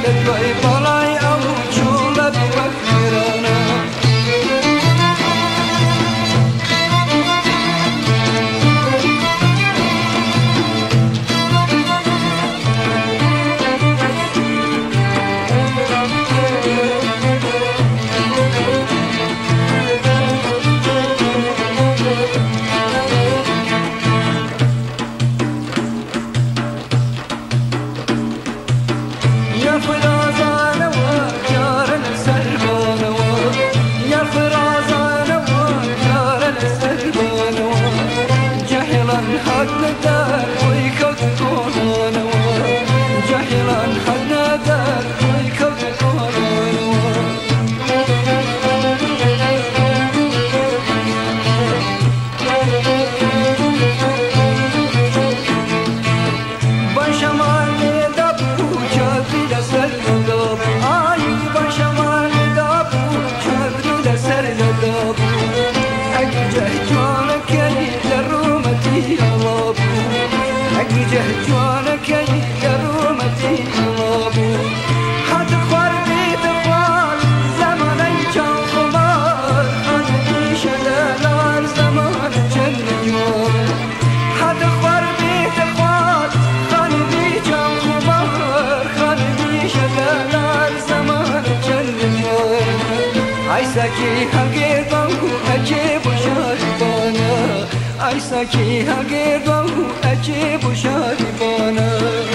دوای بالای او چوله بوکرانه جهجوانك يا رومتي غابو حد خوار بيت خوار زمان كان خمار خانبي شلالار زمان جنجور حد خوار بيت خوار خانبي كان خمار خانبي شلالار زمان جنجور عيساكي هنگير بانكو أجيب وشاربانا عيساكي هنگير بانكو أجيب وشاربانا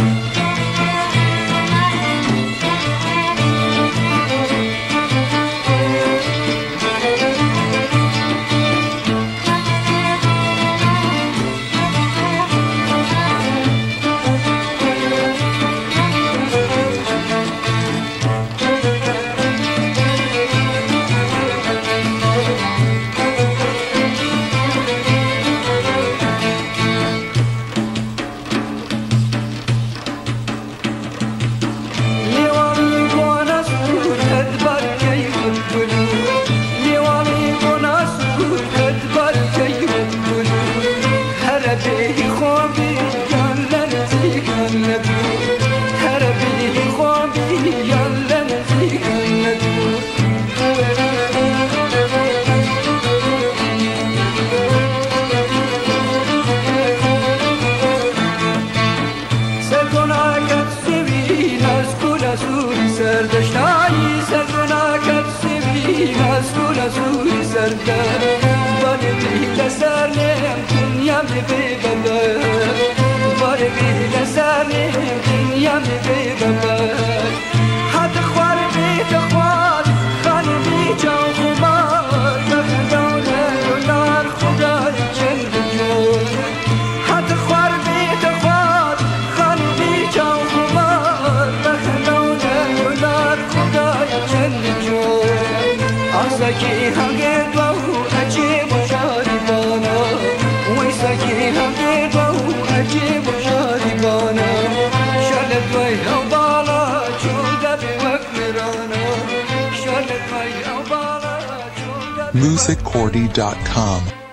سردشتایی سرگناکت سوی مسئول سوی سرده باری بیل سرنم دنیا بی ببر باری بیل سرنم دنیا بی ببر حد خوار بیت خوار خانه بی جان خمار بخدانه دلار خدای جلد جور حد خوار بیت خوار خانه بی جان خمار بخدانه دلار خدای جلد جور عزاکی هنگیر دو عجیب و شاربانه ویساکی هنگیر دو عجیب و شاربانه شالت وی او بالا چونده بی وکرانه شالت وی او بالا چونده بی musiccordy.com